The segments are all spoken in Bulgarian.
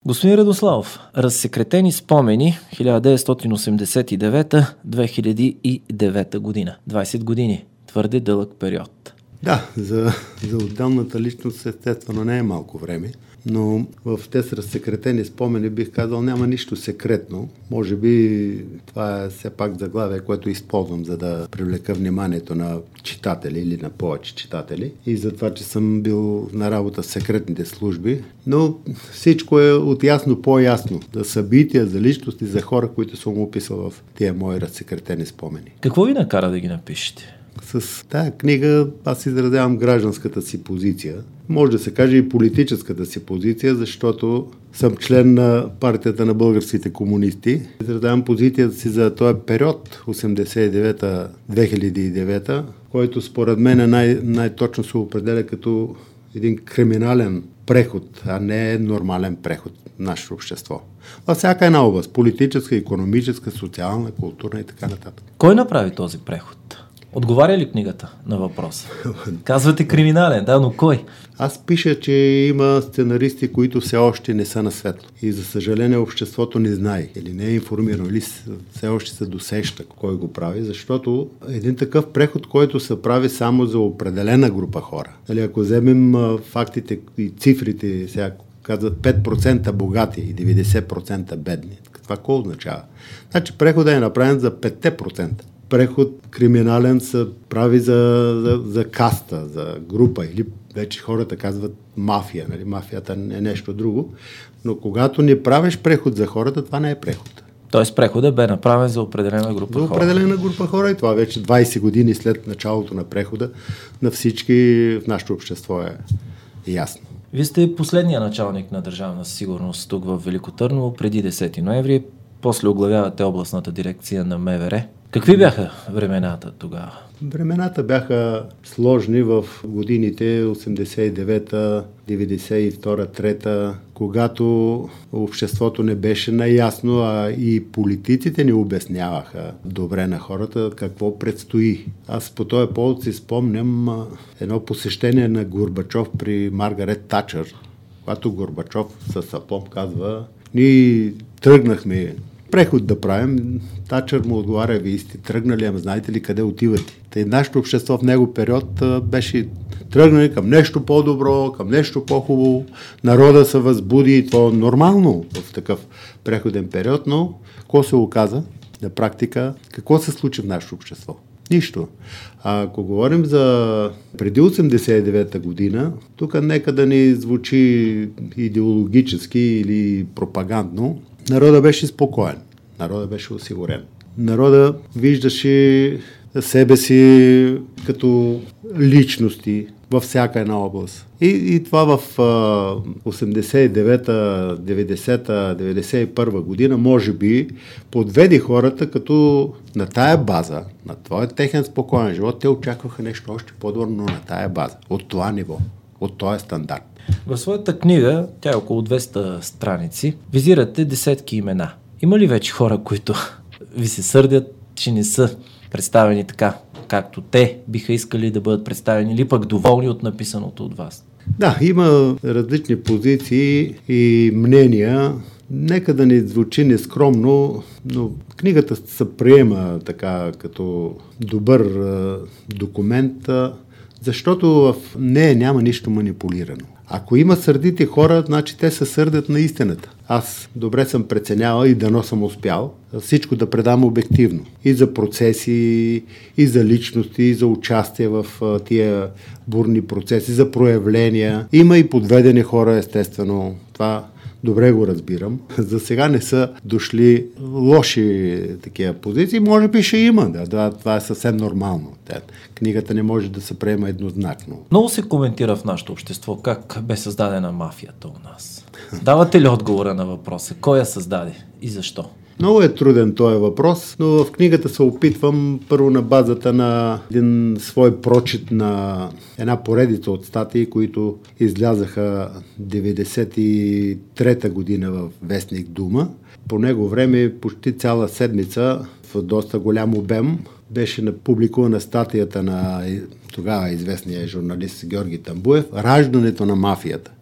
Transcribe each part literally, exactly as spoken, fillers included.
Господин Радославов, разсекретени спомени хиляда деветстотин осемдесет и девета - две хиляди и девета година. двайсет години. Твърде дълъг период. Да, за, за отделната личност естествено не е малко време, но в тези разсекретени спомени бих казал няма нищо секретно. Може би това е все пак заглавие, което използвам, за да привлека вниманието на читатели или на повече читатели и за това, че съм бил на работа в секретните служби, но всичко е от ясно по-ясно. За събития, за личности, за хора, които съм описал в тия мои разсекретени спомени. Какво ви накара да ги напишете? С тая книга аз изразявам гражданската си позиция. Може да се каже и политическата си позиция, защото съм член на партията на българските комунисти. Изразявам позицията си за този период осемдесет и девета - две хиляди и девета, който според мен най- най-точно се определя като един криминален преход, а не нормален преход в нашето общество. Във всяка една област – политическа, икономическа, социална, културна и така нататък. Кой направи този преход? Отговаря ли книгата на въпроса? Казвате криминален, да, но кой? Аз пиша, че има сценаристи, които все още не са на светло. И за съжаление обществото не знае или не е информирано, или все още се досеща кой го прави, защото един такъв преход, който се прави само за определена група хора. Дали, ако вземем а, фактите и цифрите, сега казват пет процента богати и деветдесет процента бедни. Това какво означава? Значи преходът е направен за пет процента. Преход криминален се прави за, за, за каста, за група или вече хората казват мафия. Нали? Мафията е нещо друго. Но когато не правиш преход за хората, това не е преход. Тоест преходът бе направен за определена група за хора. За определена група хора и това вече двайсет години след началото на прехода на всички в нашето общество е ясно. Вие сте последния началник на Държавна сигурност тук в Велико Търново преди десети ноември. После оглавявате областната дирекция на МВР. Какви бяха времената тогава? Времената бяха сложни в годините осемдесет и девета, деветдесет и втора, трета, когато обществото не беше наясно, а и политиците не обясняваха добре на хората какво предстои. Аз по този повод си спомням едно посещение на Горбачов при Маргарет Тачър, когато Горбачов със апломб казва: ние тръгнахме преход да правим. Тачър му отговаря: вие сте тръгнали, ама знаете ли къде отивате? Тъй нашето общество в него период а, беше тръгнали към нещо по-добро, към нещо по-хубаво. Народа се възбуди и това нормално в такъв преходен период, но какво се оказа на практика? Какво се случи в нашето общество? Нищо. А ако говорим за преди осемдесет и девета година, тук нека да ни звучи идеологически или пропагандно, народа беше спокоен, народа беше осигурен. Народа виждаше себе си като личности във всяка една област. И, и това в а, осемдесет и девета, деветдесета, деветдесет и първа година може би подведи хората, като на тая база, на твоя техен спокоен живот, те очакваха нещо още по-добро, но на тая база, от това ниво, от този стандарт. В своята книга, тя е около двеста страници, визирате десетки имена. Има ли вече хора, които ви се сърдят, че не са представени така, както те биха искали да бъдат представени, или пък доволни от написаното от вас? Да, има различни позиции и мнения. Нека да не звучи нескромно, но книгата се приема така като добър а, документ, а, защото в нея няма нищо манипулирано. Ако има сърдити хора, значи те се сърдят на истината. Аз добре съм преценявал и дано съм успял всичко да предам обективно. И за процеси, и за личности, и за участие в а, тия бурни процеси, за проявления. Има и подведени хора, естествено. Това добре го разбирам. За сега не са дошли лоши такива позиции. Може би ще има. Да, да, това е съвсем нормално. Книгата не може да се приема еднозначно. Много се коментира в нашето общество как бе създадена мафията у нас. Давате ли отговора на въпроса? Кой я създаде и защо? Много е труден този въпрос, но в книгата се опитвам първо на базата на един свой прочит на една поредица от статии, които излязаха деветдесет и трета година в вестник Дума. По него време почти цяла седмица в доста голям обем беше публикувана статията на тогава известния журналист Георги Тамбуев "Раждането на мафията".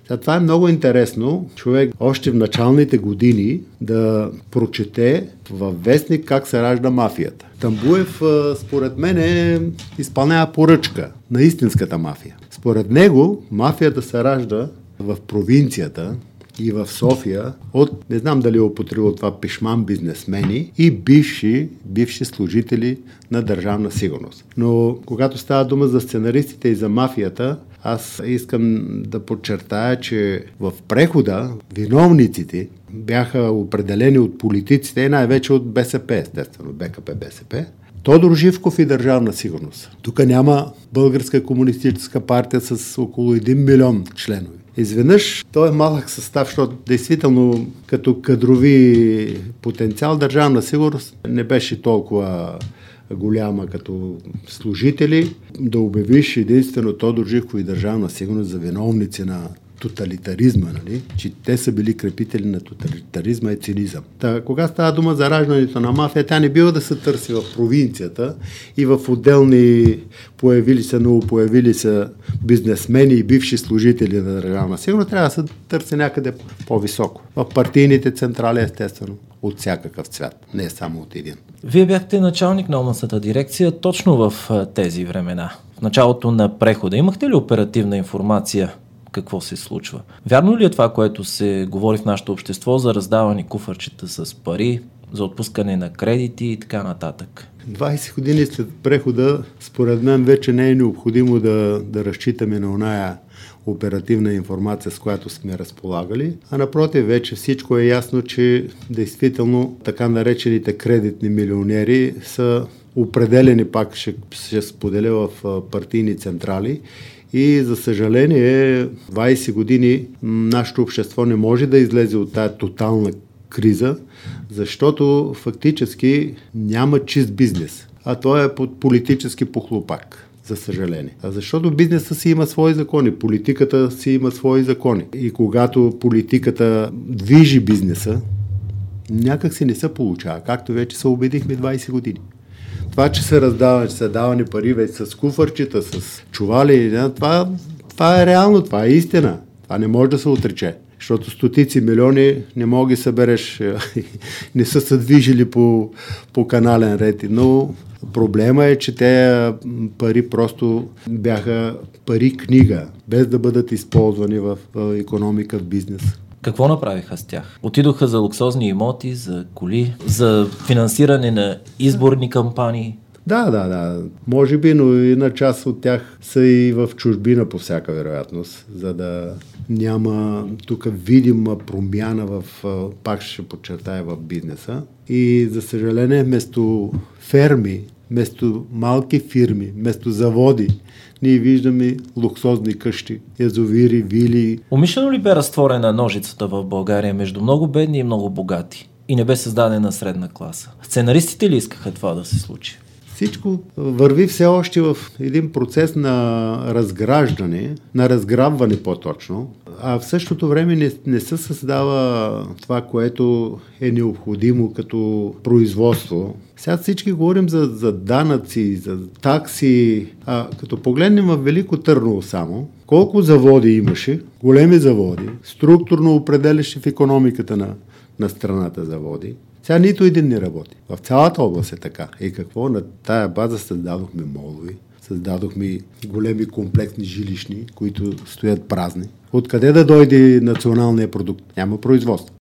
Сега, това е много интересно, човек още в началните години да прочете във вестник как се ражда мафията. Тамбуев, според мен, е изпълнява поръчка на истинската мафия. Според него, мафията се ражда в провинцията и в София от, не знам дали е употребил това, пишман бизнесмени и бивши, бивши служители на Държавна сигурност. Но когато става дума за сценаристите и за мафията, аз искам да подчертая, че в прехода виновниците бяха определени от политиците и най-вече от БСП, естествено, БКП, БСП. Тодор Живков и Държавна сигурност. Тук няма Българска комунистическа партия с около един милион членове. Изведнъж той е малък състав, защото действително като кадрови потенциал Държавна сигурност не беше толкова голяма като служители. Да обявиш единствено Тодор Живков и Държавна сигурност за виновници на тоталитаризма, нали? Че те са били крепители на тоталитаризма и цинизъм. Та, кога става дума за раждането на мафия, тя не бива да се търси в провинцията и в отделни появили се, новопоявили се бизнесмени и бивши служители на Държавна сигурност, трябва да се търси някъде по-високо. В партийните централи, естествено, от всякакъв цвят, не само от един. Вие бяхте началник на областната дирекция точно в тези времена, в началото на прехода. Имахте ли оперативна информация какво се случва? Вярно ли е това, което се говори в нашето общество за раздавани куфарчета с пари, за отпускане на кредити и така нататък? двайсет години след прехода, според мен вече не е необходимо да, да разчитаме на оная оперативна информация, с която сме разполагали, а напротив, вече всичко е ясно, че действително така наречените кредитни милионери са определени, пак ще, ще споделя, в партийни централи. И за съжаление, двайсет години нашето общество не може да излезе от тая тотална криза, защото фактически няма чист бизнес, а той е под политически похлупак, за съжаление. А защото бизнесът си има свои закони, политиката си има свои закони. И когато политиката движи бизнеса, някак си не се получава, както вече се убедихме двайсет години. Това, че се раздава, че се давани пари вече с куфарчета, с чували, това, това е реално, това е истина. Това не може да се отрече, защото стотици милиони не мога да събереш, не са се движили по, по канален ред. Но проблема е, че те пари просто бяха пари книга, без да бъдат използвани в икономика, в бизнес. Какво направиха с тях? Отидоха за луксозни имоти, за коли, за финансиране на изборни кампании? Да, да, да. Може би, но и на част от тях са и в чужбина по всяка вероятност, за да няма тук видима промяна в, пак ще подчертая, в бизнеса. И за съжаление, вместо ферми, вместо малки фирми, вместо заводи, ние виждаме луксозни къщи, язовири, вили. Умишлено ли бе разтворена ножицата в България между много бедни и много богати? И не бе създадена средна класа? Сценаристите ли искаха това да се случи? Всичко върви все още в един процес на разграждане, на разграбване по-точно, а в същото време не, не се създава това, което е необходимо като производство. Сега всички говорим за, за данъци, за такси, а като погледнем в Велико Търново само, колко заводи имаше, големи заводи, структурно определящи в икономиката на, на страната заводи. Сега нито един не работи. В цялата област е така. И какво? На тая база създадохме молови, създадохме големи комплексни жилищни, които стоят празни. Откъде да дойде националния продукт? Няма производство.